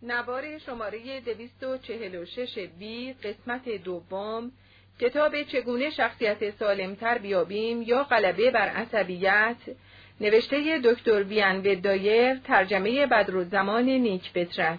نوار شماره 246 بی قسمت دوم، کتاب چگونه شخصیت سالمتر بیابیم یا غلبه بر عصبیت، نوشته دکتر ویان ودایر، ترجمه بدرالزمان نیک فطرت.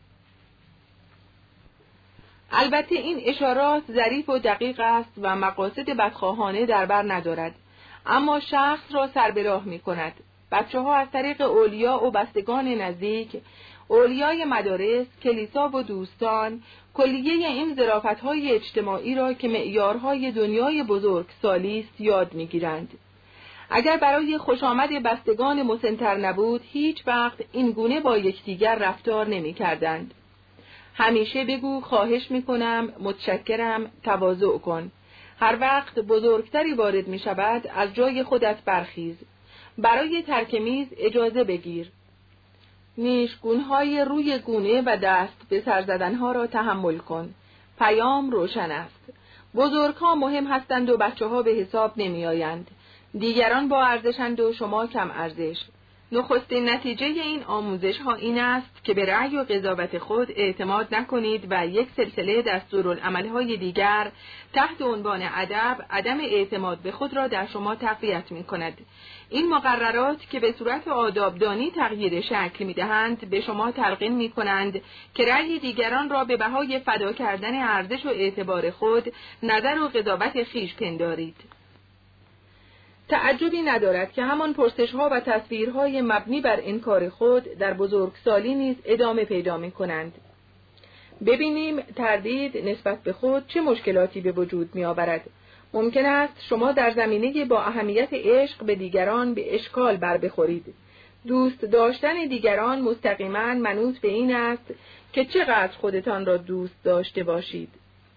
البته این اشارات ظریف و دقیق است و مقاصد بدخواهانه در بر ندارد، اما شخص را سر به راه می کند. بچه ها از طریق اولیا و بستگان نزدیک، اولیای مدارس، کلیسا و دوستان، کلیه این ظرافت‌های اجتماعی را که معیارهای دنیای بزرگ سالی است یاد می‌گیرند. اگر برای خوشامد بستگان مسن‌تر نبود، هیچ وقت این گونه با یکدیگر رفتار نمی‌کردند. همیشه بگو خواهش می‌کنم، متشکرم، تواضع کن. هر وقت بزرگتری وارد می‌شود، از جای خودت برخیز. برای ترک میز اجازه بگیر. نیشگونهای روی گونه و دست به سر زدنها را تحمل کن. پیام روشن است. بزرگها مهم هستند و بچه‌ها به حساب نمی آیند. دیگران با ارزشند و شما کم ارزش. نخستین نتیجه این آموزش ها این است که به رأی و قضاوت خود اعتماد نکنید و یک سلسله دستورالعمل‌های دیگر تحت عنوان ادب، عدم اعتماد به خود را در شما تقویت می کند. این مقررات که به صورت آدابدانی تغییر شکل می دهند، به شما تلقین می کنند که رأی دیگران را به بهای فدا کردن ارزش و اعتبار خود نظر و قضاوت خویش پندارید. تعجبی ندارد که همان پرسش‌ها و تصویرهای مبنی بر انکار خود در بزرگسالی نیز ادامه پیدا می‌کنند. ببینیم تردید نسبت به خود چه مشکلاتی به وجود می‌آورد. ممکن است شما در زمینه با اهمیت عشق به دیگران به اشکال بر بخورید. دوست داشتن دیگران مستقیما منوط به این است که چقدر خودتان را دوست داشته باشید.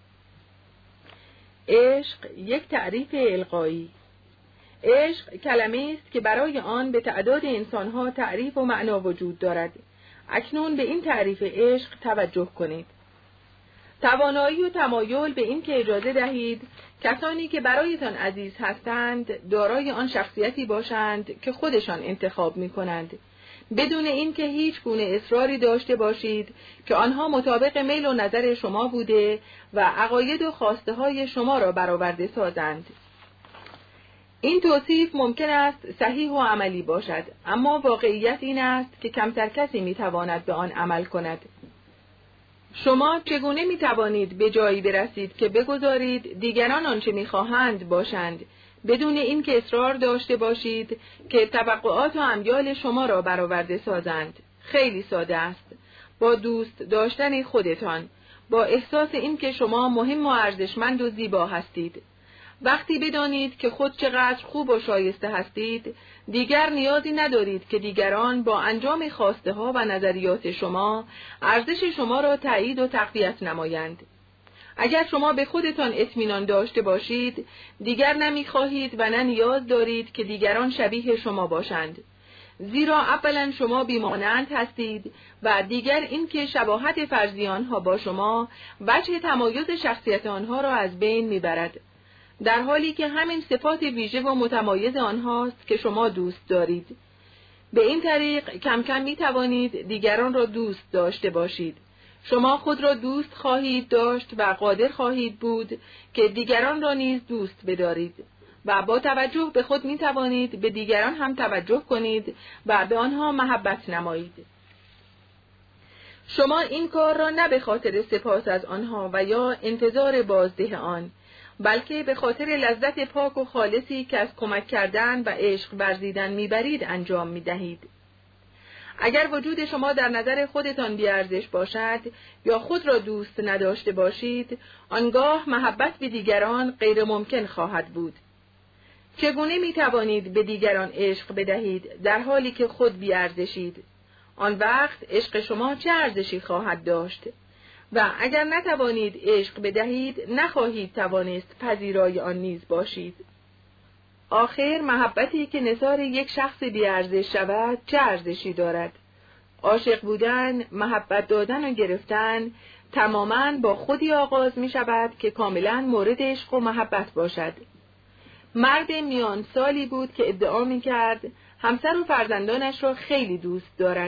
عشق یک تعریف القایی. عشق کلمه است که برای آن به تعداد انسانها تعریف و معنا وجود دارد. اکنون به این تعریف عشق توجه کنید. توانایی و تمایل به این که اجازه دهید کسانی که برایتان عزیز هستند دارای آن شخصیتی باشند که خودشان انتخاب می کنند، بدون اینکه هیچ گونه اصراری داشته باشید که آنها مطابق میل و نظر شما بوده و عقاید و خواسته های شما را برآورده سازند. این توصیف ممکن است صحیح و عملی باشد، اما واقعیت این است که کمتر کسی میتواند به آن عمل کند. شما چگونه میتوانید به جایی برسید که بگذارید دیگران آنچه میخواهند باشند، بدون اینکه اصرار داشته باشید که توقعات و امیال شما را برآورده سازند؟ خیلی ساده است. با دوست داشتن خودتان، با احساس اینکه شما مهم و ارزشمند و زیبا هستید. وقتی بدانید که خود چقدر خوب و شایسته هستید، دیگر نیازی ندارید که دیگران با انجام خواسته ها و نظریات شما ارزش شما را تایید و تقویت نمایند. اگر شما به خودتان اطمینان داشته باشید، دیگر نمیخواهید و نه نیاز دارید که دیگران شبیه شما باشند. زیرا اولا شما بی‌مانند هستید و دیگر اینکه شباهت فرضی آنها با شما وجه تمایز شخصیت آنها را از بین میبرد، در حالی که همین صفات ویژه و متمایز آنهاست که شما دوست دارید. به این طریق کم کم می توانید دیگران را دوست داشته باشید. شما خود را دوست خواهید داشت و قادر خواهید بود که دیگران را نیز دوست بدارید و با توجه به خود می توانید به دیگران هم توجه کنید و به آنها محبت نمایید. شما این کار را نه به خاطر سپاس از آنها و یا انتظار بازده آن، بلکه به خاطر لذت پاک و خالصی که از کمک کردن و عشق ورزیدن میبرید انجام میدهید. اگر وجود شما در نظر خودتان بی‌ارزش باشد یا خود را دوست نداشته باشید، آنگاه محبت به دیگران غیر ممکن خواهد بود. چگونه میتوانید به دیگران عشق بدهید در حالی که خود بی‌ارزشید؟ آن وقت عشق شما چه ارزشی خواهد داشت؟ و اگر نتوانید عشق بدهید، نخواهید توانست پذیرای آن نیز باشید. آخر محبتی که نثار یک شخص بی‌ارزش شود چه ارزشی دارد؟ عاشق بودن، محبت دادن و گرفتن تماماً با خودی آغاز می شود که کاملاً مورد عشق و محبت باشد. مرد میان سالی بود که ادعا می کرد همسر و فرزندانش را خیلی دوست دارد.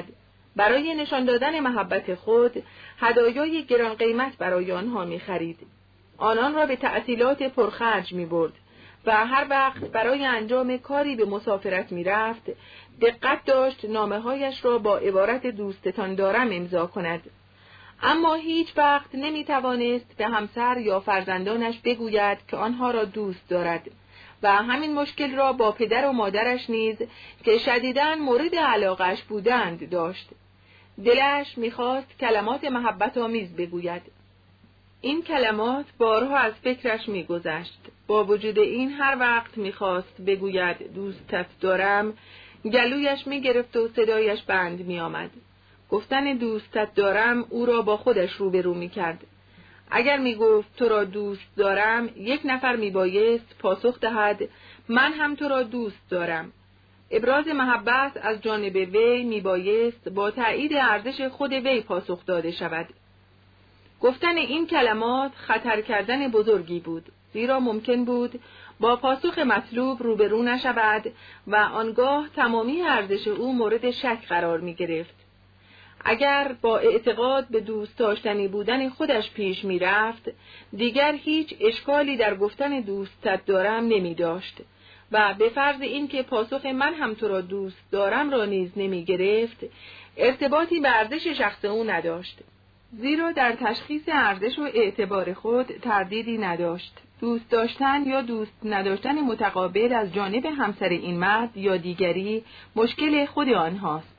برای نشان دادن محبت خود هدایای گران قیمت برای آنها می‌خرید. آنان را به تعطیلات پرخرج می‌برد و هر وقت برای انجام کاری به مسافرت می‌رفت، دقت داشت نامه‌هایش را با عبارت دوستتان دارم امضا کند. اما هیچ وقت نمی‌توانست به همسر یا فرزندانش بگوید که آنها را دوست دارد و همین مشکل را با پدر و مادرش نیز که شدیداً مورد علاقه‌اش بودند داشت. دلش می‌خواست کلمات محبت آمیز بگوید. این کلمات بارها از فکرش می‌گذشت. با وجود این هر وقت می‌خواست بگوید دوستت دارم، گلویش می‌گرفت و صدایش بند می‌آمد. گفتن دوستت دارم او را با خودش روبرو می‌کرد. اگر می‌گفت تو را دوست دارم، یک نفر می‌بایست پاسخ دهد من هم تو را دوست دارم. ابراز محبت از جانب وی میبایست با تایید ارزش خود وی پاسخ داده شود. گفتن این کلمات خطر کردن بزرگی بود، زیرا ممکن بود با پاسخ مطلوب روبرو نشود و آنگاه تمامی ارزش او مورد شک قرار می گرفت. اگر با اعتقاد به دوست داشتنی بودن خودش پیش می رفت، دیگر هیچ اشکالی در گفتن دوستت دارم نمی داشت و به فرض اینکه پاسخ من هم تو را دوست دارم را نیز نمی گرفت، ارتباطی به ارزش شخص او نداشت. زیرا در تشخیص ارزش و اعتبار خود تردیدی نداشت. دوست داشتن یا دوست نداشتن متقابل از جانب همسر این مرد یا دیگری مشکل خود آنهاست.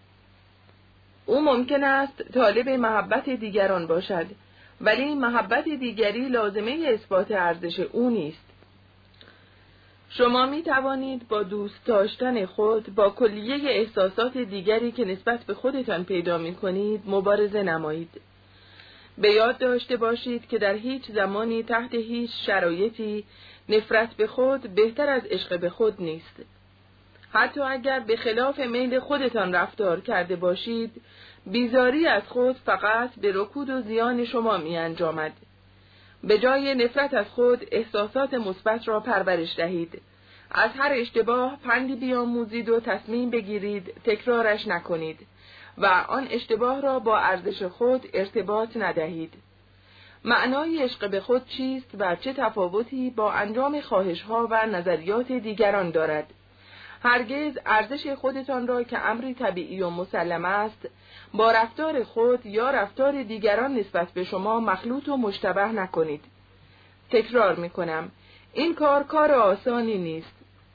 او ممکن است طالب محبت دیگران باشد، ولی محبت دیگری لازمه اثبات ارزش او نیست. شما می توانید با دوست داشتن خود با کلیه احساسات دیگری که نسبت به خودتان پیدا می کنید مبارزه نمایید. به یاد داشته باشید که در هیچ زمانی تحت هیچ شرایطی نفرت به خود بهتر از عشق به خود نیست. حتی اگر به خلاف میل خودتان رفتار کرده باشید، بیزاری از خود فقط به رکود و زیان شما می انجامد. به جای نفرت از خود احساسات مثبت را پرورش دهید. از هر اشتباه پندی بیاموزید و تصمیم بگیرید تکرارش نکنید و آن اشتباه را با ارزش خود ارتباط ندهید. معنای عشق به خود چیست و چه تفاوتی با انجام خواهش‌ها و نظریات دیگران دارد؟ هرگز ارزش خودتان را که امری طبیعی و مسلم است با رفتار خود یا رفتار دیگران نسبت به شما مخلوط و مشتبه نکنید. تکرار میکنم، این کار آسانی نیست.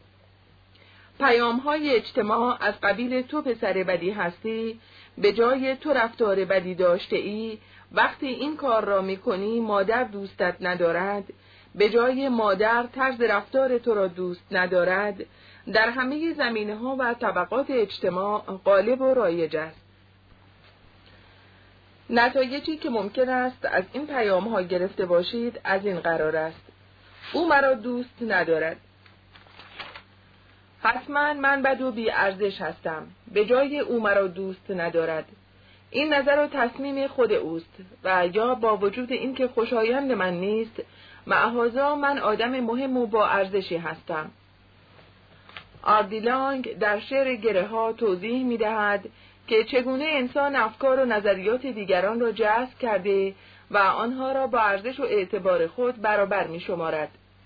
پیام‌های اجتماع از قبیل تو پسر بدی هستی، به جای تو رفتار بدی داشته ای، وقتی این کار را میکنی مادر دوستت ندارد، به جای مادر طرز رفتار تو را دوست ندارد، در همه زمینه‌ها و طبقات اجتماع غالب و رایج است. نتایجی که ممکن است از این پیام‌ها گرفته باشید از این قرار است: او مرا دوست ندارد. حتما من بد و بی ارزش هستم، به جای او مرا دوست ندارد. این نظر و تصمیم خود اوست و یا با وجود اینکه خوشایند من نیست، معاذا من آدم مهم و با ارزشی هستم. آردیلانگ در شعر گره ها توضیح می دهد که چگونه انسان افکار و نظریات دیگران را جذب کرده و آنها را با ارزش و اعتبار خود برابر می شمارد.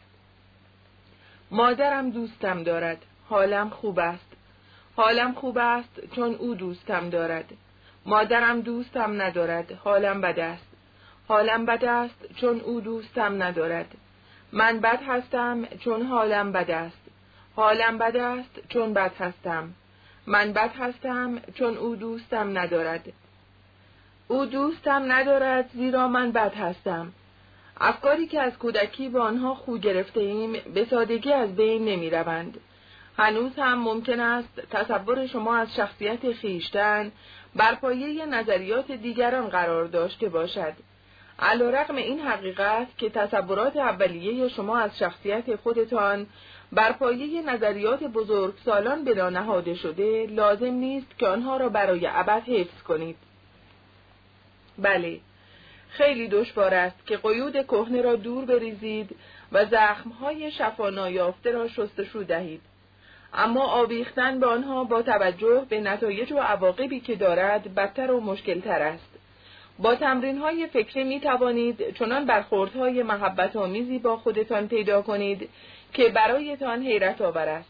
مادرم دوستم دارد، حالم خوب است. حالم خوب است چون او دوستم دارد. مادرم دوستم ندارد، حالم بد است. حالم بد است چون او دوستم ندارد. من بد هستم چون حالم بد است. حالم بد است چون بد هستم. من بد هستم چون او دوستم ندارد. او دوستم ندارد زیرا من بد هستم. افکاری که از کودکی با آنها خو گرفته ایم به سادگی از بین نمی روند. هنوز هم ممکن است تصور شما از شخصیت خیشتن بر پایه نظریات دیگران قرار داشته باشد. علی‌رغم این حقیقت که تصورات اولیه شما از شخصیت خودتان بر پایه نظریات بزرگسالان بنا نهاده شده، لازم نیست که آنها را برای ابد حفظ کنید. بله، خیلی دشوار است که قیود کهنه را دور بریزید و زخم‌های شفا نایافته را شستشو دهید. اما آویختن به آنها با توجه به نتایج و عواقبی که دارد بدتر و مشکل‌تر است. با تمرین‌های فکری می توانید چنان برخوردهای محبت آمیزی با خودتان پیدا کنید که برایتان حیرت آور است.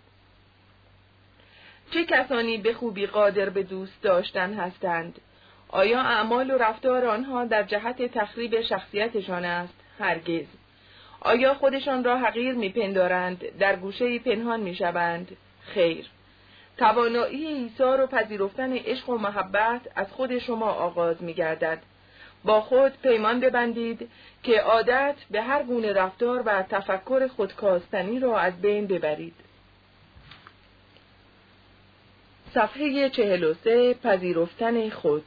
چه کسانی به خوبی قادر به دوست داشتن هستند؟ آیا اعمال و رفتار آنها در جهت تخریب شخصیتشان است؟ هرگز. آیا خودشان را حقیر می‌پندارند، در گوشه‌ای پنهان می‌شوند؟ خیر. توانایی ایثار و پذیرفتن عشق و محبت از خود شما آغاز می‌گردد. با خود پیمان ببندید که عادت به هر گونه رفتار و تفکر خودکاستنی را از بین ببرید. صفحه 43. پذیرفتن خود.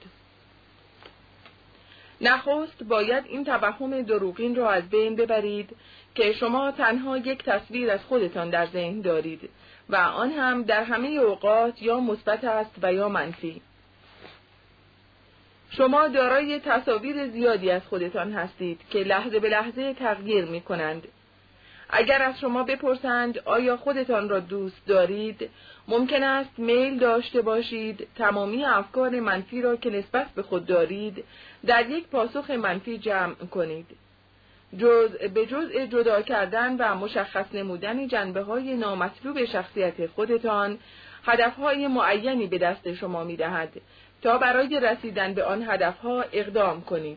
نخست باید این توهم دروغین را از بین ببرید که شما تنها یک تصویر از خودتان در ذهن دارید و آن هم در همه اوقات یا مثبت است و یا منفی. شما دارای تصاویر زیادی از خودتان هستید که لحظه به لحظه تغییر می کنند. اگر از شما بپرسند آیا خودتان را دوست دارید، ممکن است میل داشته باشید تمامی افکار منفی را که نسبت به خود دارید در یک پاسخ منفی جمع کنید. به جزء جدا کردن و مشخص نمودن جنبه‌های نامطلوب شخصیت خودتان، هدف‌های معینی به دست شما می‌دهد تا برای رسیدن به آن هدف‌ها اقدام کنید.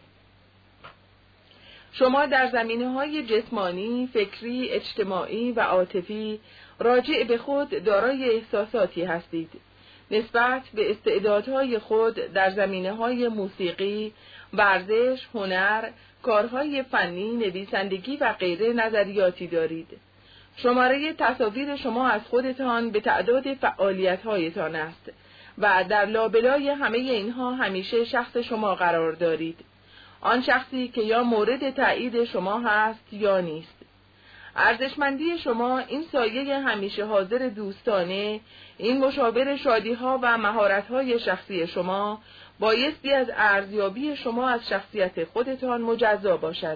شما در زمینه‌های جسمانی، فکری، اجتماعی و عاطفی راجع به خود دارای احساساتی هستید. نسبت به استعدادهای خود در زمینه‌های موسیقی، ورزش، هنر، کارهای فنی، نویسندگی و غیره نظریاتی دارید. شماره تصاویر شما از خودتان به تعداد فعالیت‌هایتان است و در لابلای همه اینها همیشه شخص شما قرار دارید. آن شخصی که یا مورد تایید شما هست یا نیست. ارزشمندی شما، این سایه همیشه حاضر دوستانه، این مشاور شادی‌ها و مهارت‌های شخصی شما بایستی از ارزیابی شما از شخصیت خودتان مجزا باشد.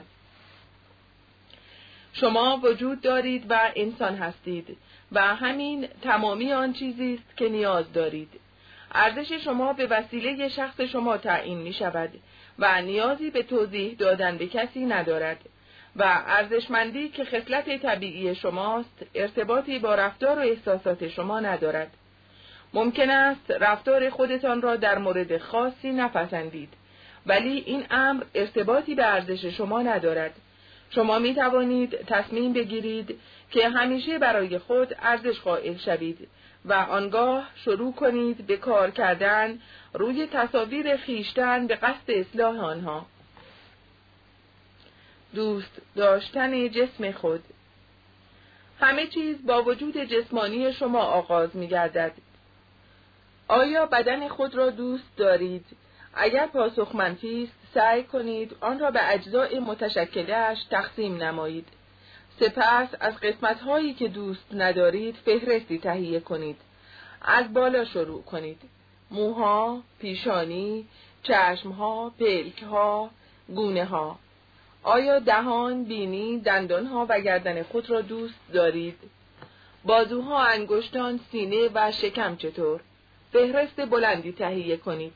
شما وجود دارید و انسان هستید و همین تمامی آن چیزی است که نیاز دارید. ارزش شما به وسیله شخص شما تعیین می شود و نیازی به توضیح دادن به کسی ندارد و ارزشمندی که خصلت طبیعی شماست ارتباطی با رفتار و احساسات شما ندارد. ممکن است رفتار خودتان را در مورد خاصی نپسندید، ولی این امر ارتباطی به ارزش شما ندارد. شما می توانید تصمیم بگیرید که همیشه برای خود ارزش قائل شوید و آنگاه شروع کنید به کار کردن روی تصاویر خویشتن به قصد اصلاح آنها. دوست داشتن جسم خود. همه چیز با وجود جسمانی شما آغاز می گردد. آیا بدن خود را دوست دارید؟ اگر پاسخ منفی است، سعی کنید آن را به اجزای متشکلش تقسیم نمایید. سپس از قسمت‌هایی که دوست ندارید فهرستی تهیه کنید. از بالا شروع کنید. موها، پیشانی، چشمها، پلکها، گونه‌ها. آیا دهان، بینی، دندانها و گردن خود را دوست دارید؟ بازوها، انگشتان، سینه و شکم چطور؟ فهرست بلندی تهیه کنید.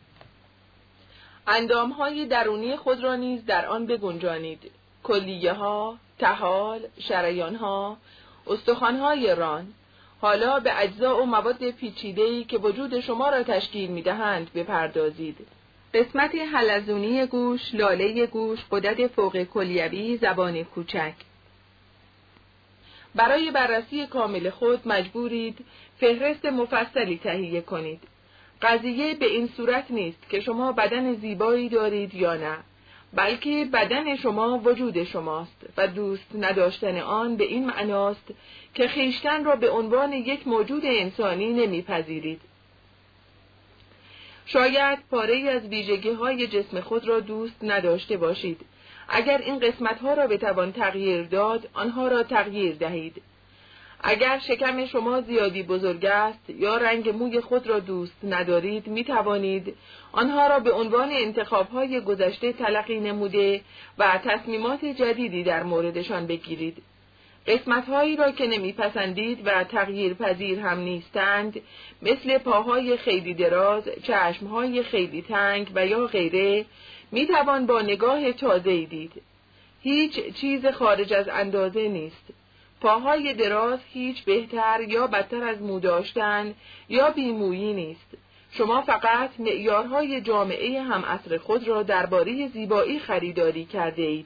اندامهای درونی خود را نیز در آن بگنجانید. کلیه‌ها، طحال، شریانها، استخوان‌های ران. حالا به اجزا و مواد پیچیده‌ای که وجود شما را تشکیل می‌دهند بپردازید. قسمت حلزونی گوش، لاله گوش، غدد فوق کلیوی، زبان کوچک. برای بررسی کامل خود مجبورید فهرست مفصلی تهیه کنید. قضیه به این صورت نیست که شما بدن زیبایی دارید یا نه، بلکه بدن شما وجود شماست و دوست نداشتن آن به این معناست که خویشتن را به عنوان یک موجود انسانی نمیپذیرید. شاید پاره‌ای از ویژگی‌های جسم خود را دوست نداشته باشید. اگر این قسمت‌ها را بتوان تغییر داد، آنها را تغییر دهید. اگر شکم شما زیادی بزرگ است یا رنگ موی خود را دوست ندارید، می توانید آنها را به عنوان انتخاب‌های گذشته تلقی نموده و تصمیمات جدیدی در موردشان بگیرید. قسمت‌هایی را که نمی‌پسندید و تغییر پذیر هم نیستند، مثل پاهای خیلی دراز، چشم‌های خیلی تنگ و یا غیره، می‌توان با نگاه تازه‌ای دید. هیچ چیز خارج از اندازه نیست. پاهای دراز هیچ بهتر یا بدتر از مو داشتن یا بیمویی نیست. شما فقط معیارهای جامعه هم عصر خود را درباره زیبایی خریداری کرده اید.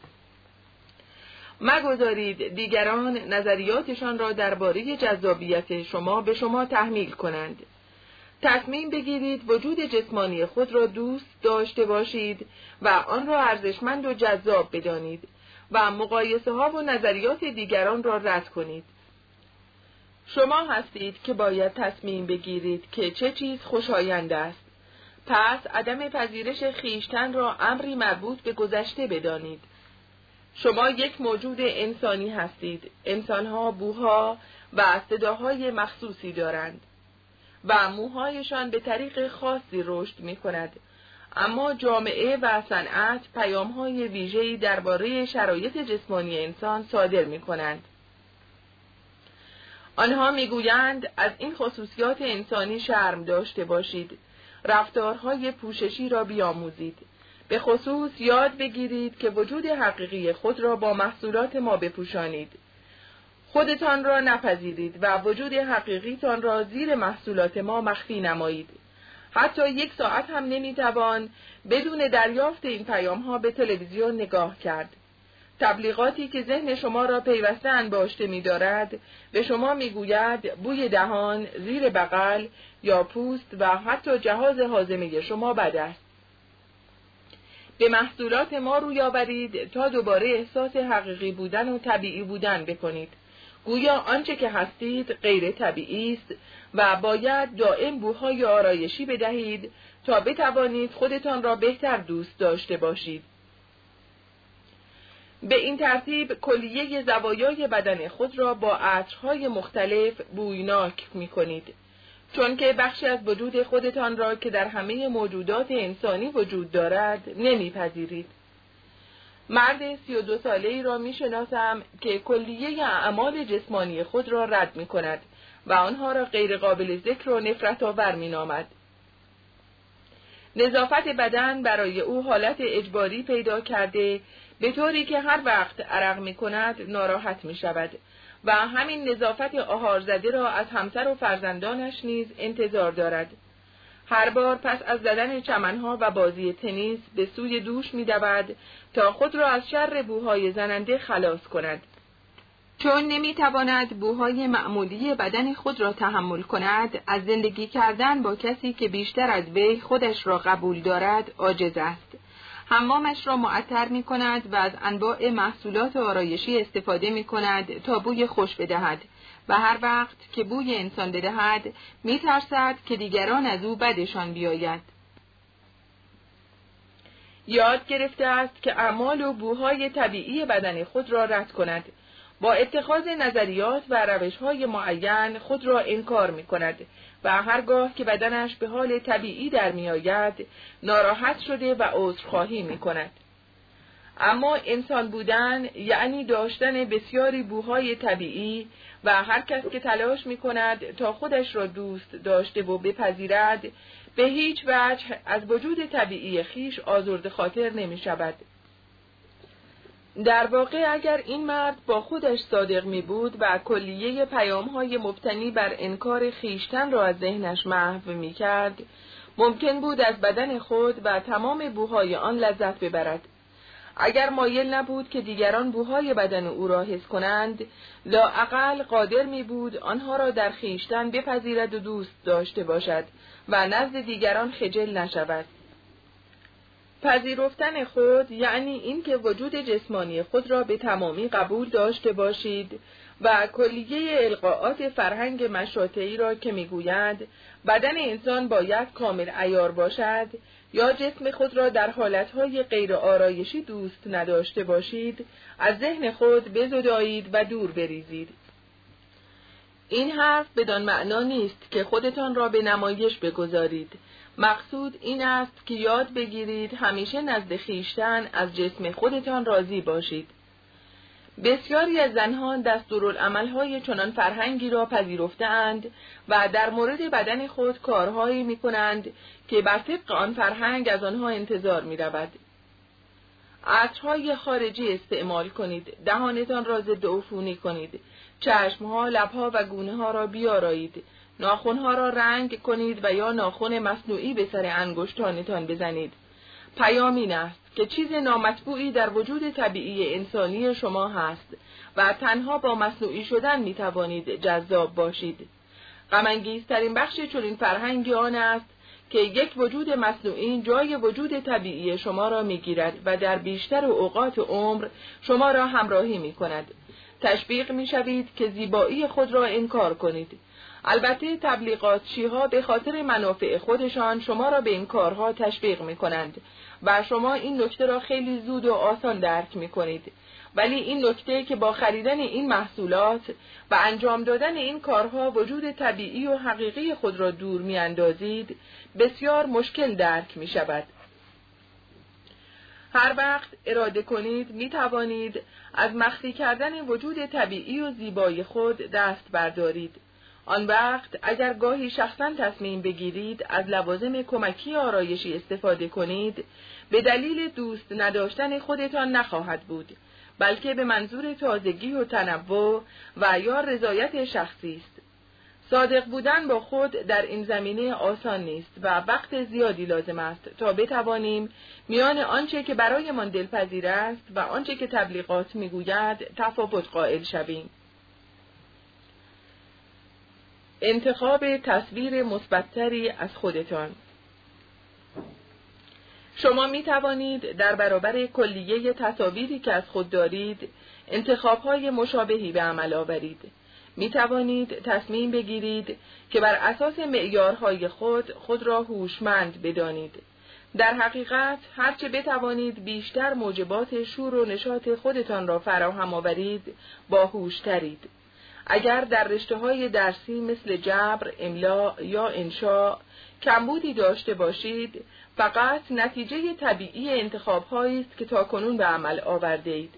مگذارید دیگران نظریاتشان را درباره جذابیت شما به شما تحمیل کنند. تصمیم بگیرید وجود جسمانی خود را دوست داشته باشید و آن را ارزشمند و جذاب بدانید و مقایسه ها و نظریات دیگران را رد کنید. شما هستید که باید تصمیم بگیرید که چه چیز خوشایند است. پس عدم پذیرش خویشتن را امری مربوط به گذشته بدانید. شما یک موجود انسانی هستید. انسانها بوها و صداهای مخصوصی دارند و موهایشان به طریق خاصی رشد می کند. اما جامعه و صنعت پیام‌های ویژه‌ای درباره شرایط جسمانی انسان صادر می کنند. آنها میگویند از این خصوصیات انسانی شرم داشته باشید. رفتارهای پوششی را بیاموزید. به خصوص یاد بگیرید که وجود حقیقی خود را با محصولات ما بپوشانید. خودتان را نپذیرید و وجود حقیقیتان را زیر محصولات ما مخفی نمایید. حتی یک ساعت هم نمیتوان بدون دریافت این پیام‌ها به تلویزیون نگاه کرد. تبلیغاتی که ذهن شما را پیوسته انباشته می‌دارد به شما می‌گوید بوی دهان، زیر بغل یا پوست و حتی جهاز هاضمه شما بد است. به محصولات ما روی آورید تا دوباره احساس حقیقی بودن و طبیعی بودن بکنید. گویا آنچه که هستید غیر طبیعی است و باید دائم بوهای آرایشی بدهید تا بتوانید خودتان را بهتر دوست داشته باشید. به این ترتیب کلیه زوایای بدن خود را با عطرهای مختلف بویناک می کنید، چون که بخشی از وجود خودتان را که در همه موجودات انسانی وجود دارد نمیپذیرید. مرد 32 ساله‌ای را می شناسم که کلیه اعمال جسمانی خود را رد می کند و آنها را غیر قابل ذکر و نفرت آور می نامد. نظافت بدن برای او حالت اجباری پیدا کرده، به طوری که هر وقت عرق می کند ناراحت می شود و همین نظافت آهارزده را از همسر و فرزندانش نیز انتظار دارد. هر بار پس از زدن چمنها و بازی تنیس به سوی دوش می دود تا خود را از شر بوهای زننده خلاص کند. چون نمی تواند بوهای معمولی بدن خود را تحمل کند، از زندگی کردن با کسی که بیشتر از وی خودش را قبول دارد عاجز است. حمامش را معطر می کند و از انواع محصولات آرایشی استفاده می کند تا بوی خوش بدهد و هر وقت که بوی انسان بدهد می ترسد که دیگران از او بدشان بیاید. یاد گرفته است که اعمال و بوهای طبیعی بدن خود را رد کند. با اتخاذ نظریات و روش‌های معین خود را انکار می کند و هرگاه که بدنش به حال طبیعی در می آید ناراحت شده و عذرخواهی می کند. اما انسان بودن یعنی داشتن بسیاری بوهای طبیعی و هر کس که تلاش می کند تا خودش را دوست داشته و بپذیرد به هیچ وجه از وجود طبیعی خیش آزرده خاطر نمی شود. در واقع اگر این مرد با خودش صادق می بود و کلیه پیام‌های مبتنی بر انکار خیشتن را از ذهنش محو می کرد، ممکن بود از بدن خود و تمام بوهای آن لذت ببرد. اگر مایل نبود که دیگران بوهای بدن او را حس کنند، لااقل قادر می بود آنها را در خیشتن بپذیرد و دوست داشته باشد و نزد دیگران خجل نشود. پذیرفتن خود یعنی اینکه وجود جسمانی خود را به تمامی قبول داشته باشید و کلیه القاءات فرهنگ مشاطه‌ای را که میگویند بدن انسان باید کامل عیار باشد یا جسم خود را در حالتهای غیر آرایشی دوست نداشته باشید، از ذهن خود بزدایید و دور بریزید. این حرف بدان معنا نیست که خودتان را به نمایش بگذارید. مقصود این است که یاد بگیرید همیشه نزد خویشتن از جسم خودتان راضی باشید. بسیاری از زنها دستورالعمل‌های چنان فرهنگی را پذیرفته‌اند و در مورد بدن خود کارهایی می‌کنند که بر طبق آن فرهنگ از آنها انتظار می‌رود. عطرهای خارجی استعمال کنید، دهانتان را ضد عفونی کنید، چشمها، لبها و گونه‌ها را بیارایید، ناخن‌ها را رنگ کنید و یا ناخن مصنوعی به سر انگشتانتان بزنید. پیام این است که چیز نامطبوعی در وجود طبیعی انسانی شما هست و تنها با مصنوعی شدن می توانید جذاب باشید. غم‌انگیزترین بخش چنین فرهنگی آن است که یک وجود مصنوعی جای وجود طبیعی شما را می گیرد و در بیشتر اوقات عمر شما را همراهی می کند. تشویق می شوید که زیبایی خود را انکار کنید. البته تبلیغاتچی‌ها به خاطر منافع خودشان شما را به این کارها تشویق می کنند و شما این نکته را خیلی زود و آسان درک می کنید. ولی این نکته که با خریدن این محصولات و انجام دادن این کارها وجود طبیعی و حقیقی خود را دور می اندازید، بسیار مشکل درک می شود. هر وقت اراده کنید می توانید از مخفی کردن وجود طبیعی و زیبای خود دست بردارید. آن وقت اگر گاهی شخصا تصمیم بگیرید از لوازم کمکی آرایشی استفاده کنید، به دلیل دوست نداشتن خودتان نخواهد بود، بلکه به منظور تازگی و تنوع و یا رضایت شخصی است. صادق بودن با خود در این زمینه آسان نیست و وقت زیادی لازم است تا بتوانیم میان آنچه که برایمان دلپذیر است و آنچه که تبلیغات میگوید تفاوت قائل شویم. انتخاب تصویر مثبت‌تری از خودتان. شما می توانید در برابر کلیه تصاویری که از خود دارید انتخاب‌های مشابهی به عمل آورید. می توانید تصمیم بگیرید که بر اساس معیارهای خود را هوشمند بدانید. در حقیقت هرچه بتوانید بیشتر موجبات شور و نشاط خودتان را فراهم آورید باهوش‌ترید. اگر در رشته‌های درسی مثل جبر، املا یا انشاء کمبودی داشته باشید، فقط نتیجه طبیعی انتخاب‌هایی است که تاکنون به عمل آورده‌اید.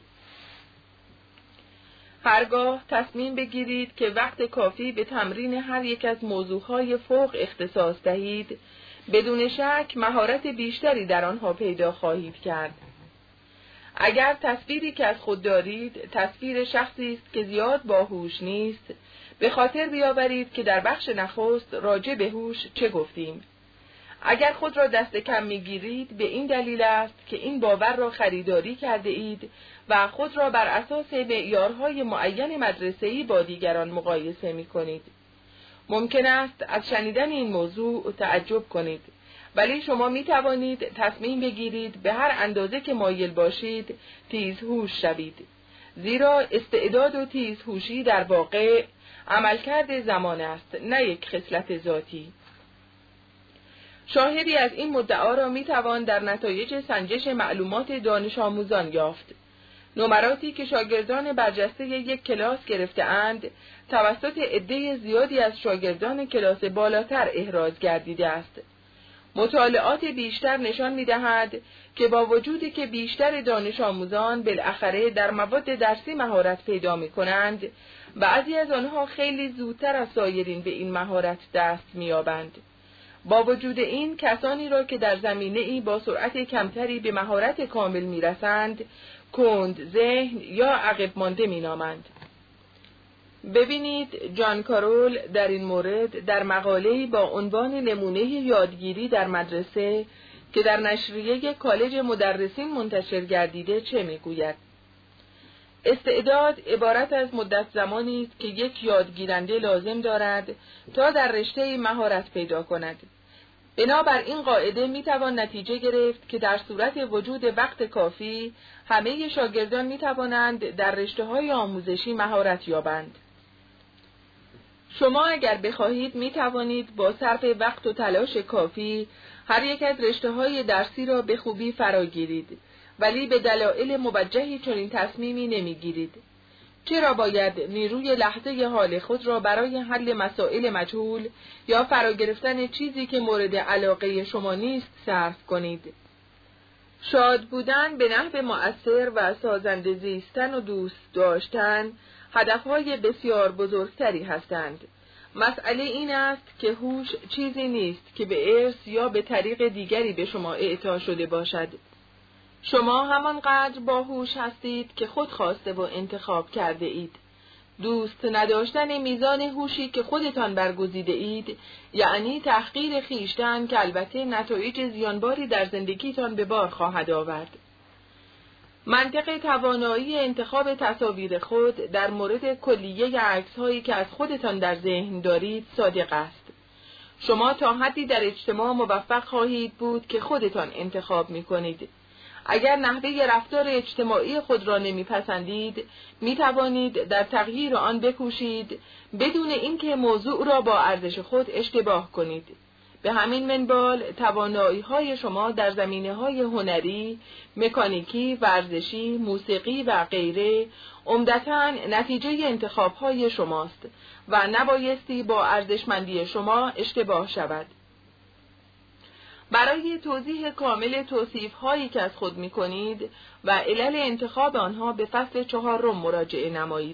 هرگاه تصمیم بگیرید که وقت کافی به تمرین هر یک از موضوعهای فوق اختصاص دهید، بدون شک مهارت بیشتری در آنها پیدا خواهید کرد. اگر تصویری که از خود دارید تصویر شخصی است که زیاد باهوش نیست، به خاطر بیاورید که در بخش نخست راجع به هوش چه گفتیم. اگر خود را دست کم میگیرید به این دلیل است که این باور را خریداری کرده اید و خود را بر اساس معیارهای معین مدرسه‌ای با دیگران مقایسه می کنید. ممکن است از شنیدن این موضوع تعجب کنید، ولی شما می توانید تصمیم بگیرید به هر اندازه که مایل باشید تیزهوش شوید، زیرا استعداد و تیزهوشی در واقع عملکرد زمان است، نه یک خصلت ذاتی. شاهدی از این مدعا را می توان در نتایج سنجش معلومات دانش آموزان یافت. نمراتی که شاگردان برجسته یک کلاس گرفته‌اند توسط عده زیادی از شاگردان کلاس بالاتر احراز گردیده است. مطالعات بیشتر نشان می‌دهد که با وجودی که بیشتر دانش آموزان بالاخره در مواد درسی مهارت پیدا می‌کنند، بعضی از آنها خیلی زودتر از سایرین به این مهارت دست می‌یابند. با وجود این کسانی را که در زمینه‌ای با سرعت کمتری به مهارت کامل می‌رسند، کند ذهن یا عقب مانده می‌نامند. ببینید جان کارول در این مورد در مقاله‌ای با عنوان نمونه یادگیری در مدرسه که در نشریه کالج مدرسین منتشر گردیده چه میگوید. استعداد عبارت از مدت زمانی است که یک یادگیرنده لازم دارد تا در رشته مهارت پیدا کند. بنابر این قاعده میتوان نتیجه گرفت که در صورت وجود وقت کافی همه شاگردان میتوانند در رشته‌های آموزشی مهارت یابند. شما اگر بخواهید می توانید با صرف وقت و تلاش کافی هر یک از رشته‌های درسی را به خوبی فراگیرید، ولی به دلایل موجهی چنین تصمیمی نمیگیرید. چرا باید نیروی لحظه حال خود را برای حل مسائل مجهول یا فراگرفتن چیزی که مورد علاقه شما نیست صرف کنید؟ شاد بودن به نحو مؤثر و سازنده زیستن و دوست داشتن هدفهای بسیار بزرگتری هستند. مسئله این است که هوش چیزی نیست که به ارث یا به طریق دیگری به شما اعطا شده باشد. شما همانقدر باهوش هستید که خود خواسته و انتخاب کرده اید. دوست نداشتن میزان هوشی که خودتان برگزیده اید، یعنی تحقیر خویشتن که البته نتایج زیانباری در زندگیتان به بار خواهد آورد. منطق توانایی انتخاب تصاویر خود در مورد کلیه عکس‌هایی که از خودتان در ذهن دارید صادق است. شما تا حدی در اجتماع موفق خواهید بود که خودتان انتخاب می‌کنید. اگر نحوه رفتار اجتماعی خود را نمی‌پسندید، می‌توانید در تغییر آن بکوشید بدون اینکه موضوع را با ارزش خود اشتباه کنید. به همین منوال توانایی‌های شما در زمینه‌های هنری، مکانیکی، ورزشی، موسیقی و غیره عمدتاً نتیجه انتخاب‌های شماست و نبایستی با ارزشمندی شما اشتباه شود. برای توضیح کامل توصیف‌هایی که از خود می‌کنید و علل انتخاب آنها به فصل 4 مراجعه نمایید.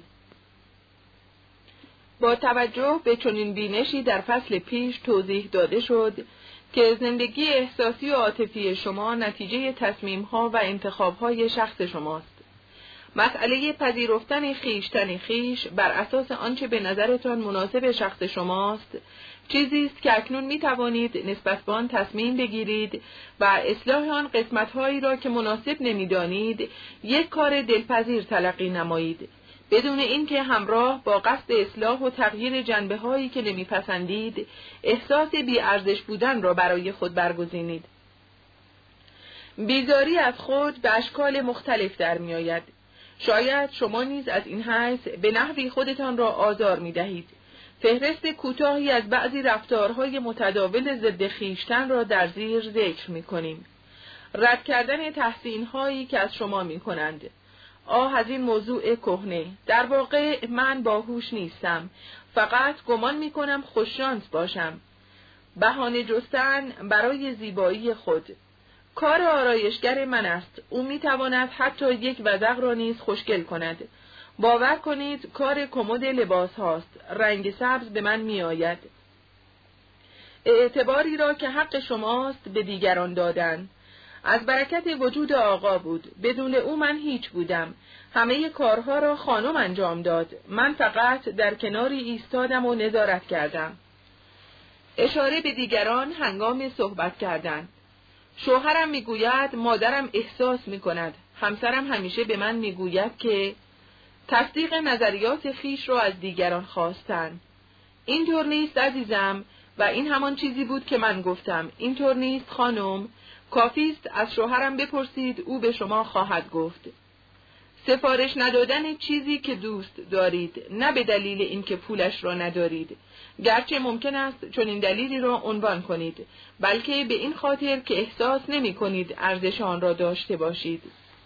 با توجه به چنین بینشی در فصل پیش توضیح داده شد که زندگی احساسی و عاطفی شما نتیجه تصمیم‌ها و انتخاب‌های شخص شماست. مسئله پذیرفتن خویش بر اساس آنچه به نظرتان مناسب شخص شماست، چیزی است که اکنون می توانید نسبت به آن تصمیم بگیرید و اصلاح آن قسمت‌هایی را که مناسب نمی‌دانید یک کار دلپذیر تلقی نمایید، بدون اینکه همراه با قصد اصلاح و تغییر جنبه‌هایی که نمی‌پسندید احساس بی‌ارزش بودن را برای خود برگزینید. بیزاری از خود به اشکال مختلف در می‌آید. شاید شما نیز از این حیث به نحوی خودتان را آزار می‌دهید. فهرست کوتاهی از بعضی رفتارهای متداول ضد خویشتن را در زیر ذکر می‌کنیم. رد کردن تحسین‌هایی که از شما می‌کنند. از این موضوع کهنه. در واقع من باهوش نیستم. فقط گمان می‌کنم خوششانس باشم. بهانه جستن برای زیبایی خود. کار آرایشگر من است. او می‌تواند حتی یک وزغ را نیز خوشگل کند. باور کنید کار کمد لباس هاست. رنگ سبز به من می آید. اعتباری را که حق شماست به دیگران دادن. از برکت وجود آقا بود. بدون او من هیچ بودم. همه کارها را خانم انجام داد. من فقط در کناری ایستادم و نظارت کردم. اشاره به دیگران هنگام صحبت کردن. شوهرم می گوید مادرم احساس می کند. همسرم همیشه به من می گوید که تصدیق نظریات خویش را از دیگران خواستن. اینطور نیست عزیزم و این همان چیزی بود که من گفتم. اینطور نیست خانم. کافی است از شوهرم بپرسید، او به شما خواهد گفت. سفارش ندادن چیزی که دوست دارید، نه به دلیل اینکه پولش را ندارید، گرچه ممکن است چنین دلیلی را عنوان کنید، بلکه به این خاطر که احساس نمی کنید ارزش آن را داشته باشید.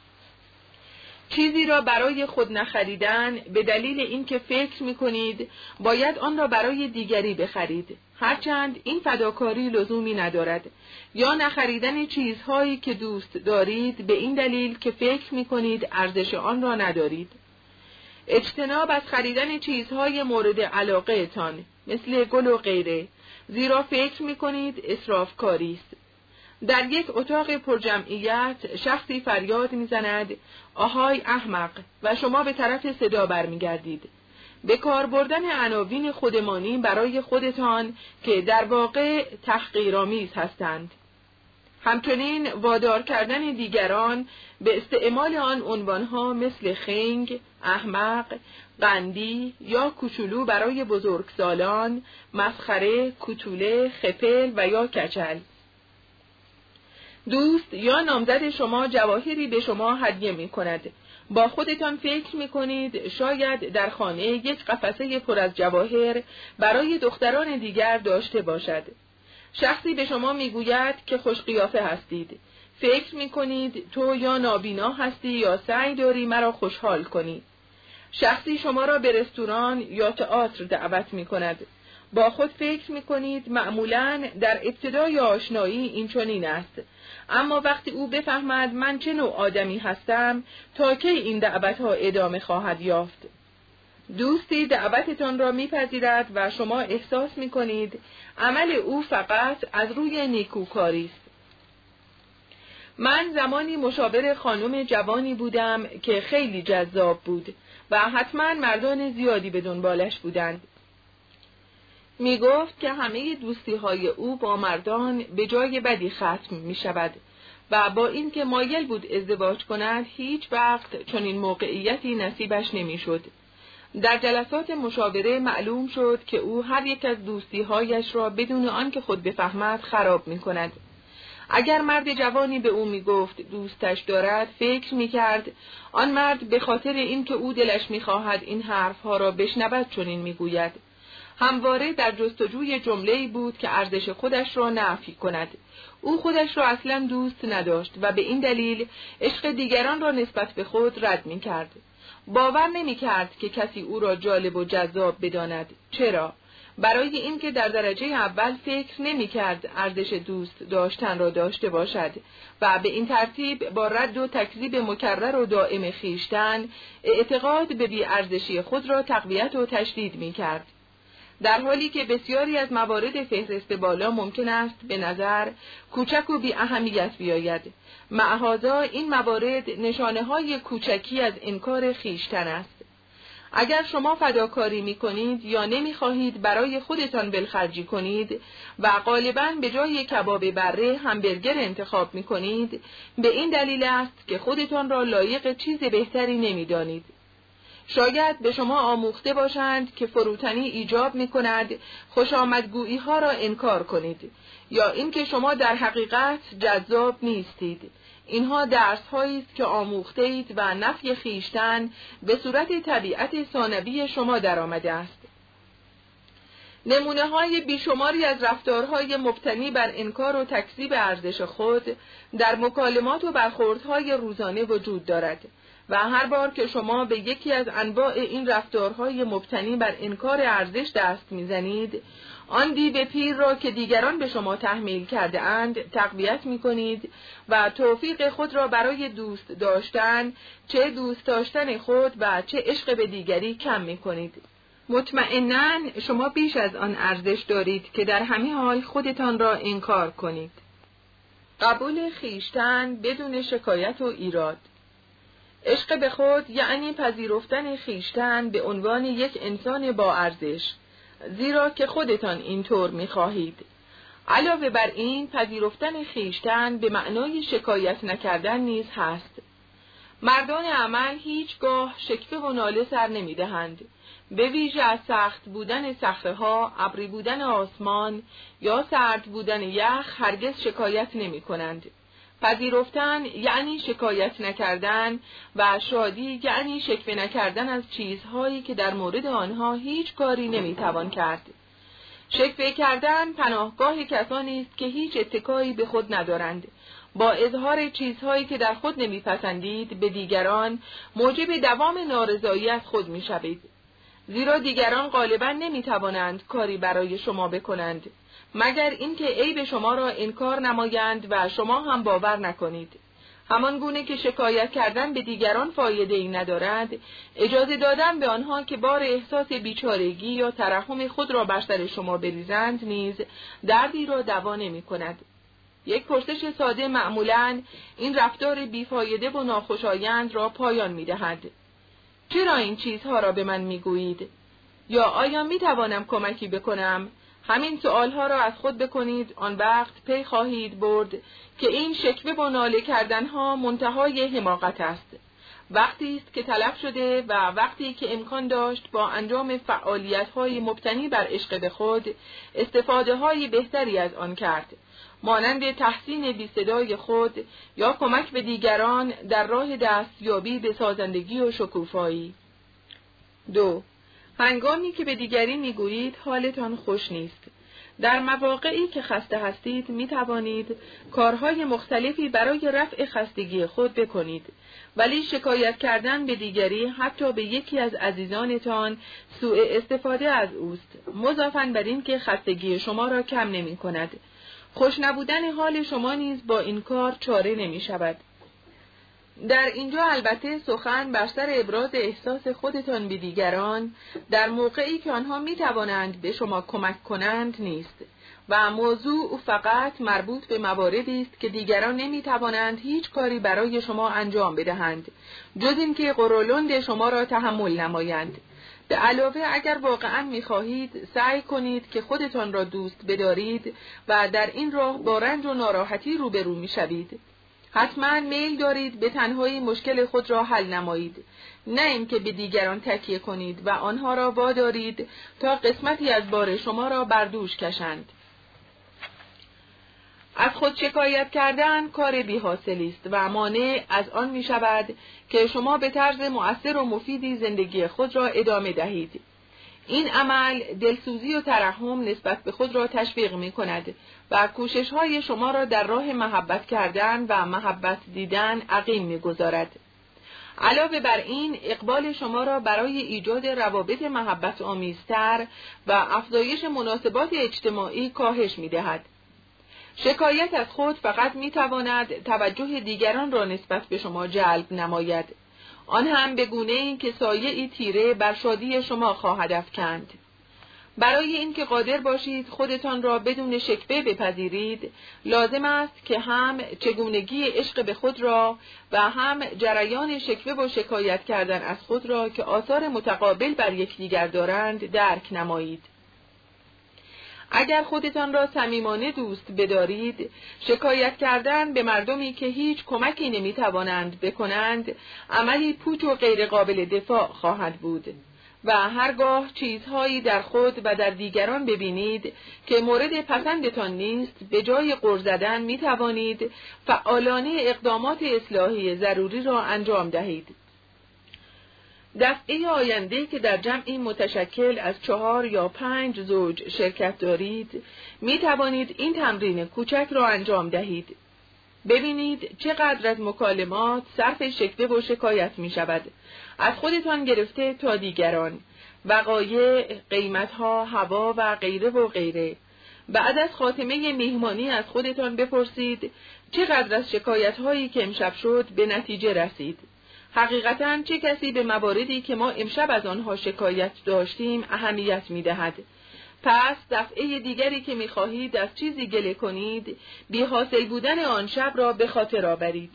چیزی را برای خود نخریدن به دلیل اینکه فکر می‌کنید باید آن را برای دیگری بخرید، هرچند این فداکاری لزومی ندارد، یا نخریدن چیزهایی که دوست دارید به این دلیل که فکر می‌کنید ارزش آن را ندارید. اجتناب از خریدن چیزهای مورد علاقه تان مثل گل و غیره، زیرا فکر می‌کنید اسرافکاری است. در یک اتاق پرجمعیت شخصی فریاد میزند آهای احمق و شما به طرف صدا برمیگردید. به کار بردن عناوین خودمانی برای خودتان که در واقع تحقیرآمیز هستند. همچنین وادار کردن دیگران به استعمال آن عنوانها مثل خنگ، احمق، قندی یا کوچولو برای بزرگسالان، مسخره، کوتوله، خپل و یا کچل. دوست یا نامزد شما جواهری به شما هدیه می کند. با خودتان فکر می کنید شاید در خانه یک قفسه پر از جواهر برای دختران دیگر داشته باشد. شخصی به شما می گوید که خوش قیافه هستید. فکر می کنید تو یا نابینا هستی یا سعی داری مرا خوشحال کنی. شخصی شما را به رستوران یا تئاتر دعوت می کند. با خود فکر می‌کنید معمولاً در ابتدای آشنایی این چنین است، اما وقتی او بفهمد من چه نوع آدمی هستم تا کی این دعوت‌ها ادامه خواهد یافت؟ دوستی دعوتتان را میپذیرد و شما احساس میکنید عمل او فقط از روی نیکوکاری است. من زمانی مشاور خانم جوانی بودم که خیلی جذاب بود و حتما مردان زیادی به دنبالش بودند. می گفت که همه دوستی های او با مردان به جای بدی ختم می شود و با اینکه مایل بود ازدواج کند هیچ وقت چنین موقعیتی نصیبش نمی شد. در جلسات مشاوره معلوم شد که او هر یک از دوستی هایش را بدون آنکه خود بفهمد خراب می کند. اگر مرد جوانی به او می گفت دوستش دارد، فکر می کرد آن مرد به خاطر اینکه او دلش می خواهد این حرفها را بشنود چنین می گوید. همواره در جستجوی جمله‌ای بود که ارزش خودش را نفی کند. او خودش را اصلا دوست نداشت و به این دلیل عشق دیگران را نسبت به خود رد می کرد. باور نمی کرد که کسی او را جالب و جذاب بداند. چرا؟ برای اینکه در درجه اول فکر نمی کرد ارزش دوست داشتن را داشته باشد و به این ترتیب با رد و تکذیب مکرر و دائم خویشتن اعتقاد به بی‌ارزشی خود را تقویت و تشدید می کرد. در حالی که بسیاری از موارد فهرست بالا ممکن است به نظر کوچک و بی اهمیت بیاید، مع هذا این موارد نشانه های کوچکی از انکار خویشتن است. اگر شما فداکاری می کنید یا نمی خواهید برای خودتان بلخرجی کنید و غالباً به جای کباب بره همبرگر انتخاب می کنید، به این دلیل است که خودتان را لایق چیز بهتری نمی دانید. شاید به شما آموخته باشند که فروتنی ایجاب می کند خوشامدگویی ها را انکار کنید یا اینکه شما در حقیقت جذاب نیستید. اینها درس هایی است که آموخته اید و نفی خویشتن به صورت طبیعت ثانوی شما در آمده است. نمونه های بیشماری از رفتارهای مبتنی بر انکار و تکذیب ارزش خود در مکالمات و برخوردهای روزانه وجود دارد و هر بار که شما به یکی از انواع این رفتارهای مبتنی بر انکار ارزش دست میزنید، آن دیو پیر را که دیگران به شما تحمیل کرده اند تقویت می کنید و توفیق خود را برای دوست داشتن، چه دوست داشتن خود و چه عشق به دیگری کم می کنید. مطمئناً شما بیش از آن ارزش دارید که در همین حال خودتان را انکار کنید. قبول خویشتن بدون شکایت و ایراد. عشق به خود یعنی پذیرفتن خویشتن به عنوان یک انسان با ارزش، زیرا که خودتان اینطور می‌خواهید. علاوه بر این پذیرفتن خویشتن به معنای شکایت نکردن نیز هست. مردان عمل هیچگاه شکوه و ناله سر نمی‌دهند، به ویژه از سخت بودن صخره‌ها، ابری بودن آسمان یا سرد بودن یخ هرگز شکایت نمی‌کنند. پذیرفتن یعنی شکایت نکردن و شادی یعنی شکوه نکردن از چیزهایی که در مورد آنها هیچ کاری نمیتوان کرد. شکوه کردن پناهگاه کسانی است که هیچ اتکایی به خود ندارند. با اظهار چیزهایی که در خود نمیپسندید به دیگران موجب دوام نارضایی از خود میشوید، زیرا دیگران غالبا نمیتوانند کاری برای شما بکنند مگر اینکه عیب شما را انکار نمایند و شما هم باور نکنید. همان گونه که شکایت کردن به دیگران فایده ای ندارد، اجازه دادن به آنها که بار احساس بیچارگی یا ترحم خود را بر سر شما بریزند نیز دردی را دوا نمی کند. یک پرسش ساده معمولاً این رفتار بیفایده و ناخوشایند را پایان می دهد. چرا این چیزها را به من می گویید؟ یا آیا می توانم کمکی بکنم؟ همین سؤالها را از خود بکنید، آن وقت پی خواهید برد که این شکوه و ناله کردنها منتهای حماقت است. وقتی است که تلف شده و وقتی که امکان داشت با انجام فعالیت‌های مبتنی بر عشق به خود استفاده‌های بهتری از آن کرد، مانند تحسین بی صدای خود یا کمک به دیگران در راه دستیابی به سازندگی و شکوفایی. 2. هنگامی که به دیگری میگویید حالتان خوش نیست، در مواقعی که خسته هستید می توانید کارهای مختلفی برای رفع خستگی خود بکنید، ولی شکایت کردن به دیگری، حتی به یکی از عزیزانتان، سوء استفاده از اوست، مضافاً بر این که خستگی شما را کم نمی کند. خوش نبودن حال شما نیز با این کار چاره نمی شود. در اینجا البته سخن بر سر ابراز احساس خودتان به دیگران در موقعی که آنها می توانند به شما کمک کنند نیست و موضوع فقط مربوط به مواردی است که دیگران نمی توانند هیچ کاری برای شما انجام بدهند جز اینکه قرولند شما را تحمل نمایند. به علاوه اگر واقعا می خواهید سعی کنید که خودتان را دوست بدارید و در این راه با رنج و ناراحتی روبرو می شوید. حتما میل دارید به تنهایی مشکل خود را حل نمایید، نه اینکه به دیگران تکیه کنید و آنها را وادارید تا قسمتی از بار شما را بر دوش کشند. از خود شکایت کردن کار بی‌حاصلی است و مانع از آن می شود که شما به طرز مؤثر و مفیدی زندگی خود را ادامه دهید. این عمل دلسوزی و ترحم نسبت به خود را تشویق می کند و کوشش‌های شما را در راه محبت کردن و محبت دیدن عقیم می گذارد. علاوه بر این، اقبال شما را برای ایجاد روابط محبت آمیزتر و افزایش مناسبات اجتماعی کاهش می دهد. شکایت از خود فقط می تواند توجه دیگران را نسبت به شما جلب نماید، آن هم به گونه‌ای که سایه‌ای تیره بر شادی شما خواهد افکند. برای اینکه قادر باشید خودتان را بدون شکوه بپذیرید، لازم است که هم چگونگی عشق به خود را و هم جریان شکوه و شکایت کردن از خود را که آثار متقابل بر یکدیگر دارند درک نمایید. اگر خودتان را صمیمانه دوست بدارید، شکایت کردن به مردمی که هیچ کمکی نمیتوانند بکنند عملی پوچ و غیر قابل دفاع خواهد بود و هرگاه چیزهایی در خود و در دیگران ببینید که مورد پسندتان نیست، به جای غر زدن میتوانید فعالانه اقدامات اصلاحی ضروری را انجام دهید. دفعه آینده که در جمعی متشکل از 4 یا 5 زوج شرکت دارید، می توانید این تمرین کوچک را انجام دهید. ببینید چقدر از مکالمات صرف شکوه و شکایت می شود، از خودتان گرفته تا دیگران، وقایع، قیمتها، هوا و غیره و غیره. بعد از خاتمه میهمانی از خودتان بپرسید چقدر از شکایت‌هایی که امشب شد به نتیجه رسید. حقیقتاً چه کسی به مواردی که ما امشب از آنها شکایت داشتیم اهمیت می‌دهد؟ پس دفعه دیگری که می‌خواهید از چیزی گله کنید، بی‌حاصل بودن آن شب را به خاطر آورید.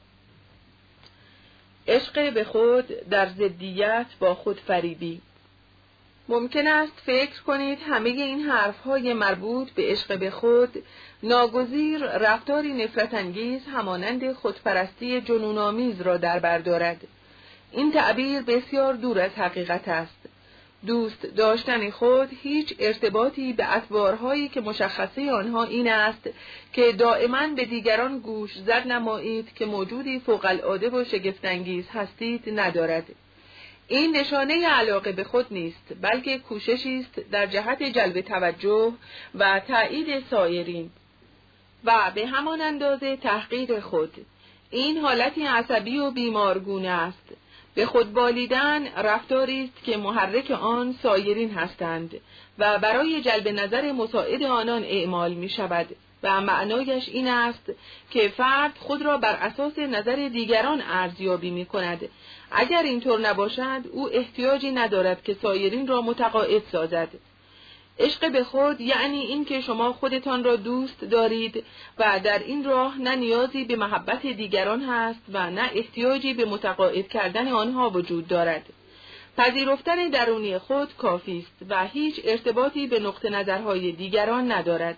عشق به خود در ضدیت با خودفریبی. ممکن است فکر کنید همه این حرف‌های مربوط به عشق به خود ناگزیر رفتاری نفرت انگیز همانند خودپرستی جنون‌آمیز را در بر دارد. این تعبیر بسیار دور از حقیقت است. دوست داشتن خود هیچ ارتباطی به اطوارهایی که مشخصه آنها این است که دائما به دیگران گوش زد نمایید که موجودی فوق العاده و شگفت انگیز هستید ندارد. این نشانه علاقه به خود نیست، بلکه کوششی است در جهت جلب توجه و تایید سایرین و به همان اندازه تحقیر خود. این حالتی عصبی و بیمارگونه است. به خود بالیدن رفتاری است که محرک آن سایرین هستند و برای جلب نظر مساعد آنان اعمال می شود و معنایش این است که فرد خود را بر اساس نظر دیگران ارزیابی می کند. اگر اینطور نباشد او احتیاجی ندارد که سایرین را متقاعد سازد. عشق به خود یعنی این که شما خودتان را دوست دارید و در این راه نه نیازی به محبت دیگران هست و نه احتیاجی به متقاعد کردن آنها وجود دارد. پذیرفتن درونی خود کافی است و هیچ ارتباطی به نقطه نظرهای دیگران ندارد.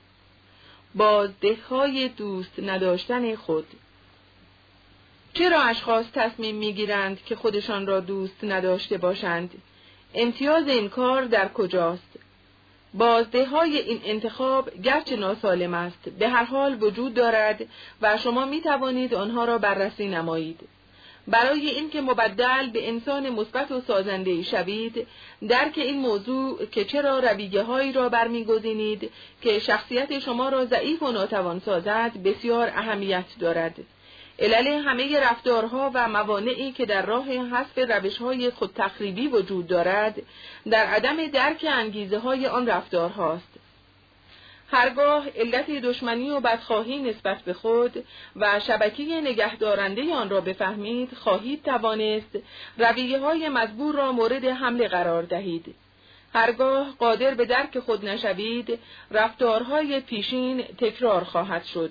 بازدههای دوست نداشتن خود. چرا اشخاص تصمیم میگیرند که خودشان را دوست نداشته باشند؟ امتیاز این کار در کجاست؟ بازدههای این انتخاب گرچه ناسالم است، به هر حال وجود دارد و شما می توانید آنها را بررسی نمایید. برای اینکه مبدل به انسان مثبت و سازنده شوید، درک این موضوع که چرا رویه‌هایی را برمی‌گزینید که شخصیت شما را ضعیف و ناتوان سازد بسیار اهمیت دارد. علل همه رفتارها و موانعی که در راه حذف روش‌های خودتخریبی وجود دارد، در عدم درک انگیزه‌های آن رفتارهاست. هرگاه علت دشمنی و بدخواهی نسبت به خود و شبکه نگهدارنده آن را بفهمید، خواهید توانست رویه‌های مزبور را مورد حمله قرار دهید. هرگاه قادر به درک خود نشوید، رفتارهای پیشین تکرار خواهد شد.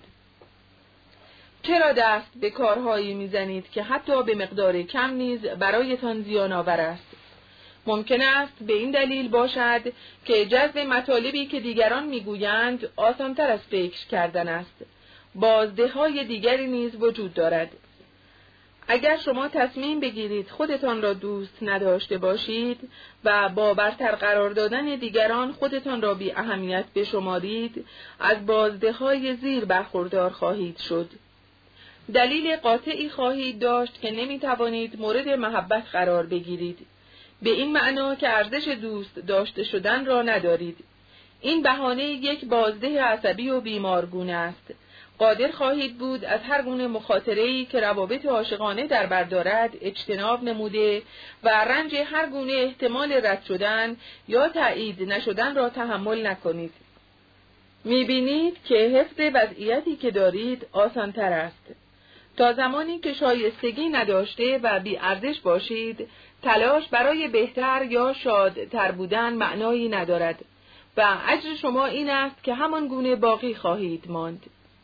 چرا دست به کارهایی میزنید که حتی به مقدار کم نیز برایتان زیان آور است؟ ممکن است به این دلیل باشد که جذب مطالبی که دیگران میگویند آسان‌تر از فکر کردن است. بازده‌های دیگری نیز وجود دارد. اگر شما تصمیم بگیرید خودتان را دوست نداشته باشید و با برتر قرار دادن دیگران خودتان را بی اهمیت بشمارید، از بازده‌های زیر برخوردار خواهید شد. دلیل قاطعی خواهید داشت که نمی‌توانید مورد محبت قرار بگیرید، به این معنا که ارزش دوست داشته شدن را ندارید. این بهانه یک بازده عصبی و بیمارگونه است. قادر خواهید بود از هر گونه مخاطره‌ای که روابط عاشقانه در بر دارد اجتناب نموده و رنج هر گونه احتمال رد شدن یا تایید نشدن را تحمل نکنید. می‌بینید که حفظ وضعیتی که دارید آسان‌تر است. تا زمانی که شایستگی نداشته و بی ارزش باشید، تلاش برای بهتر یا شادتر بودن معنایی ندارد و اجر شما این است که همان گونه باقی خواهید ماند.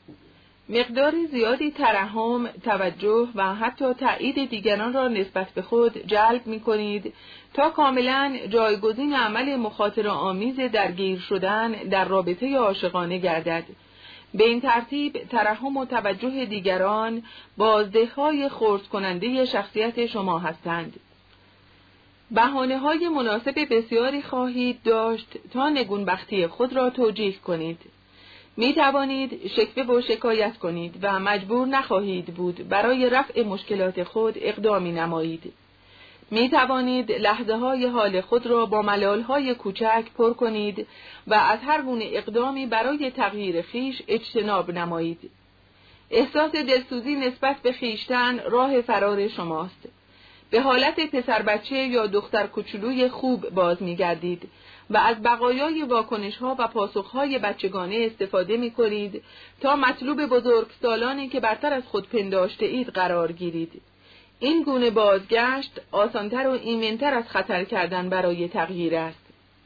مقداری زیادی ترحم، توجه و حتی تأیید دیگران را نسبت به خود جلب می کنید تا کاملا جایگزین عمل مخاطره آمیز درگیر شدن در رابطه عاشقانه گردد. به این ترتیب ترحم و توجه دیگران بازده‌های خرد کننده شخصیت شما هستند. بهانه‌های مناسب بسیاری خواهید داشت تا نگونبختی خود را توجیه کنید. می توانید شکوه و شکایت کنید و مجبور نخواهید بود برای رفع مشکلات خود اقدامی نمایید. می توانید لحظه‌های حال خود را با ملال‌های کوچک پر کنید و از هر گونه اقدامی برای تغییر خویش اجتناب نمایید. احساس دلسوزی نسبت به خویشتن راه فرار شماست. به حالت پسر بچه یا دختر کوچولوی خوب باز می‌گردید و از بقایای واکنش‌ها و پاسخ‌های بچگانه استفاده می‌کنید تا مطلوب بزرگسالانی که برتر از خود پنداشته اید قرار گیرید. این گونه بازگشت آسانتر و ایمن‌تر از خطر کردن برای تغییر است.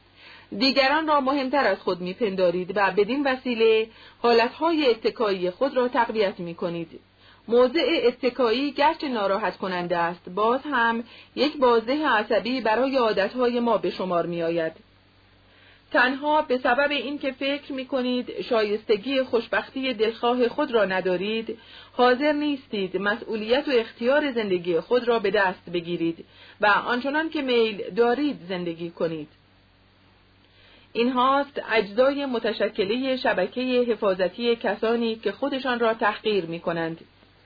دیگران را مهمتر از خود می‌پندارید و بدین وسیله حالتهای اتکایی خود را تقویت می‌کنید. موضع اتکایی گرچه ناراحت کننده است، باز هم یک بازده عصبی برای عادتهای ما به شمار می‌آید. تنها به سبب اینکه فکر می‌کنید شایستگی خوشبختی دلخواه خود را ندارید، حاضر نیستید مسئولیت و اختیار زندگی خود را به دست بگیرید و آنچنان که میل دارید زندگی کنید. این هاست اجزای متشکله شبکه حفاظتی کسانی که خودشان را تحقیر می‌کنند.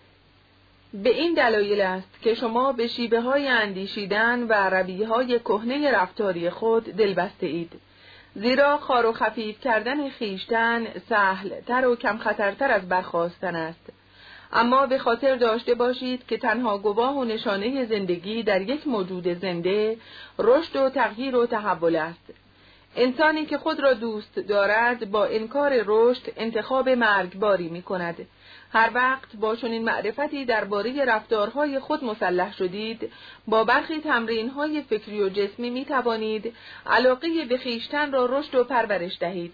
به این دلایل است که شما به شیوه‌های اندیشیدن و رویه‌های کهنه رفتاری خود دلبسته اید. زیرا خار و خفیف کردن خویشتن سهل تر و کم خطرتر از برخاستن است. اما به خاطر داشته باشید که تنها گواه و نشانه زندگی در یک موجود زنده رشد و تغییر و تحول است. انسانی که خود را دوست دارد با انکار رشد انتخاب مرگباری می کند. هر وقت با چنین معرفتی درباره رفتارهای خود مسلح شدید، با برخی تمرین‌های فکری و جسمی می توانید علاقه به خویشتن را رشد و پرورش دهید.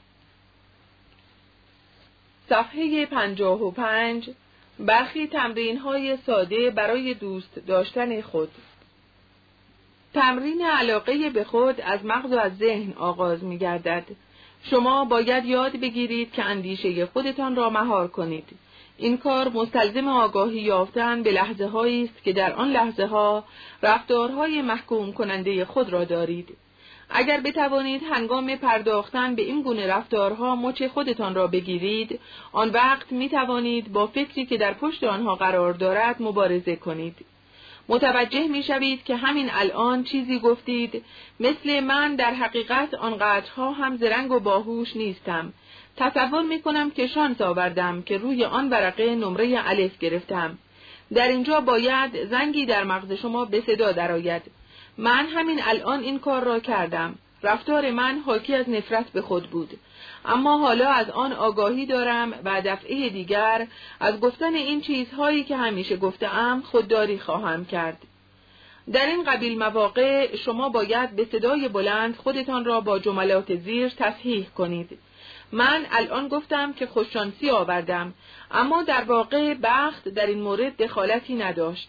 صفحه 55 برخی تمرین‌های ساده برای دوست داشتن خود. تمرین علاقه به خود از مغز و از ذهن آغاز می گردد. شما باید یاد بگیرید که اندیشه خودتان را مهار کنید. این کار مستلزم آگاهی یافتن به لحظه هایی است که در آن لحظه ها رفتارهای محکوم کننده خود را دارید. اگر بتوانید هنگام پرداختن به این گونه رفتارها مچ خودتان را بگیرید، آن وقت می توانید با فکری که در پشت آنها قرار دارد مبارزه کنید. متوجه می‌شوید که همین الان چیزی گفتید مثل من در حقیقت آنقدرها هم زرنگ و باهوش نیستم. تصور می‌کنم که شانس آوردم که روی آن ورقه نمره الف گرفتم. در اینجا باید زنگی در مغز شما به صدا درآید. من همین الان این کار را کردم. رفتار من حاکی از نفرت به خود بود، اما حالا از آن آگاهی دارم و دفعه دیگر از گفتن این چیزهایی که همیشه گفتم خودداری خواهم کرد. در این قبیل مواقع شما باید به صدای بلند خودتان را با جملات زیر تصحیح کنید. من الان گفتم که خوششانسی آوردم، اما در واقع بخت در این مورد دخالتی نداشت.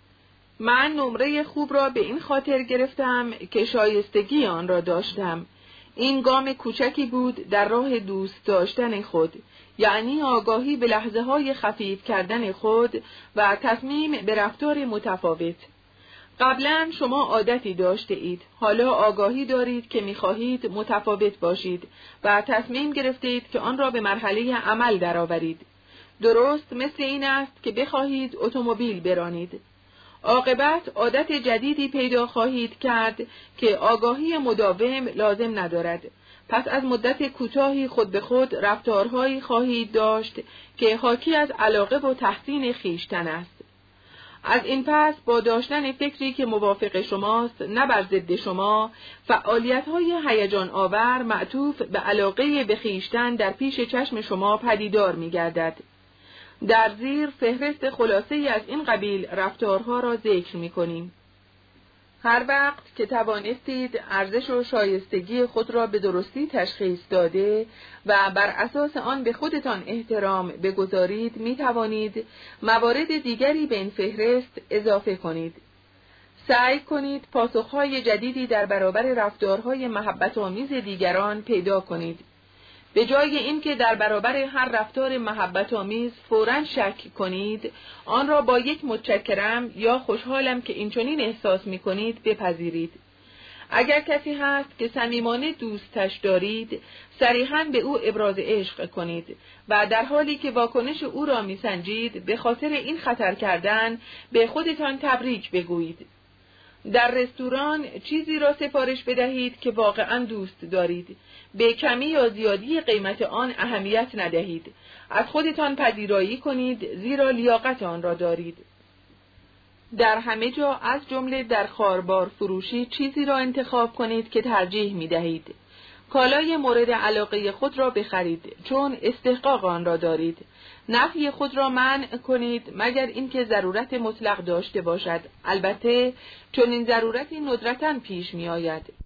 من نمره خوب را به این خاطر گرفتم که شایستگی آن را داشتم. این گام کوچکی بود در راه دوست داشتن خود، یعنی آگاهی به لحظه های خفیف کردن خود و تصمیم به رفتار متفاوت. قبلا شما عادتی داشته اید، حالا آگاهی دارید که می‌خواهید متفاوت باشید و تصمیم گرفتید که آن را به مرحله عمل درآورید. درست مثل این است که بخواهید اتومبیل برانید. عاقبت عادت جدیدی پیدا خواهید کرد که آگاهی مداوم لازم ندارد. پس از مدت کوتاهی خود به خود رفتارهایی خواهید داشت که حاکی از علاقه و تحسین خویشتن است. از این پس با داشتن فکری که موافق شماست نه بر ضد شما، فعالیت‌های هیجان آور معطوف به علاقه به خویشتن در پیش چشم شما پدیدار می‌گردد. در زیر فهرست خلاصه‌ای از این قبیل رفتارها را ذکر می‌کنیم. هر وقت که توانستید ارزش و شایستگی خود را به درستی تشخیص داده و بر اساس آن به خودتان احترام بگذارید، می‌توانید موارد دیگری به این فهرست اضافه کنید. سعی کنید پاسخ‌های جدیدی در برابر رفتارهای محبت‌آمیز دیگران پیدا کنید. به جای اینکه در برابر هر رفتار محبت‌آمیز فوراً شک کنید، آن را با یک متشکرم یا خوشحالم که اینچنین احساس می‌کنید بپذیرید. اگر کسی هست که صمیمانه دوستش دارید، صریحاً به او ابراز عشق کنید و در حالی که واکنش او را می‌سنجید، به خاطر این خطر کردن به خودتان تبریک بگویید. در رستوران چیزی را سفارش بدهید که واقعاً دوست دارید. به کمی یا زیادی قیمت آن اهمیت ندهید. از خودتان پذیرایی کنید، زیرا لیاقت آن را دارید. در همه جا از جمله در خاربار فروشی چیزی را انتخاب کنید که ترجیح می دهید. کالای مورد علاقه خود را بخرید چون استحقاق آن را دارید. نفی خود را منع کنید مگر اینکه ضرورت مطلق داشته باشد. البته چون این ضرورتی ندرتاً پیش می آید.